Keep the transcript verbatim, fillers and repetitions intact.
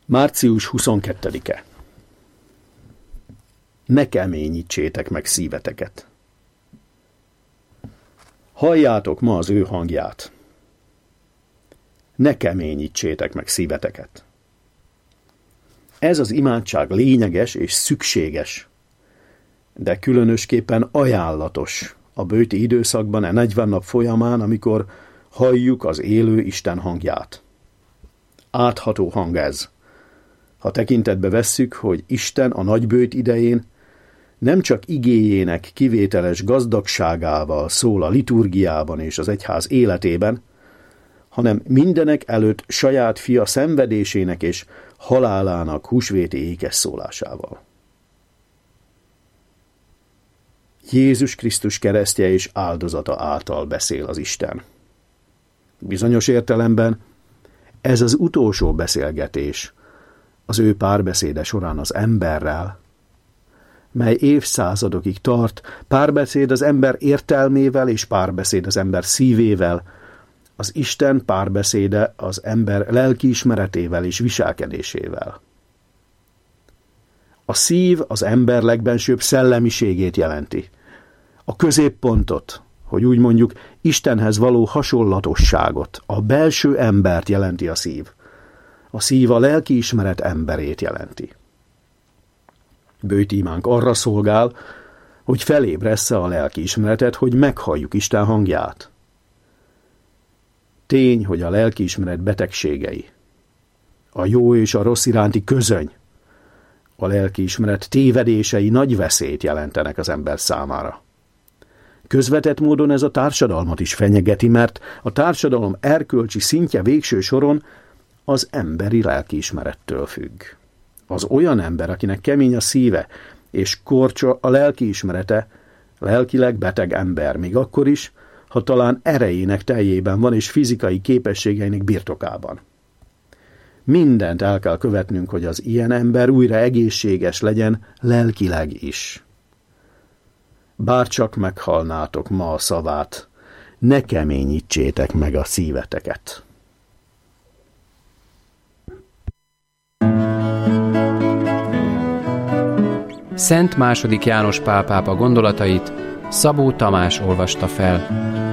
március huszonkettedike. Ne keményítsétek meg szíveteket. Halljátok ma az ő hangját. Ne keményítsétek meg szíveteket. Ez az imádság lényeges és szükséges, de különösképpen ajánlatos a bőti időszakban, e negyven nap folyamán, amikor halljuk az élő Isten hangját. Átható hang ez, ha tekintetbe vesszük, hogy Isten a nagybőt idején nem csak igéjének kivételes gazdagságával szól a liturgiában és az egyház életében, hanem mindenek előtt saját fia szenvedésének és halálának húsvéti ékes szólásával. Jézus Krisztus keresztje és áldozata által beszél az Isten. Bizonyos értelemben ez az utolsó beszélgetés az ő párbeszéde során az emberrel, mely évszázadokig tart, párbeszéd az ember értelmével és párbeszéd az ember szívével, az Isten párbeszéde az ember lelkiismeretével és viselkedésével. A szív az ember legbensőbb szellemiségét jelenti. A középpontot, hogy úgy mondjuk Istenhez való hasonlatosságot, a belső embert jelenti a szív. A szív a lelkiismeret emberét jelenti. Bőtímánk arra szolgál, hogy felébressze a lelkiismeretet, hogy meghalljuk Isten hangját. Tény, hogy a lelkiismeret betegségei, a jó és a rossz iránti közöny, a lelkiismeret tévedései nagy veszélyt jelentenek az ember számára. Közvetett módon ez a társadalmat is fenyegeti, mert a társadalom erkölcsi szintje végső soron az emberi lelkiismerettől függ. Az olyan ember, akinek kemény a szíve és korcsa a lelkiismerete, lelkileg beteg ember, még akkor is, ha talán erejének teljében van és fizikai képességeinek birtokában. Mindent el kell követnünk, hogy az ilyen ember újra egészséges legyen lelkileg is. Bárcsak meghalnátok ma a szavát, ne keményítsétek meg a szíveteket. Szent második János Pál pápa gondolatait Szabó Tamás olvasta fel.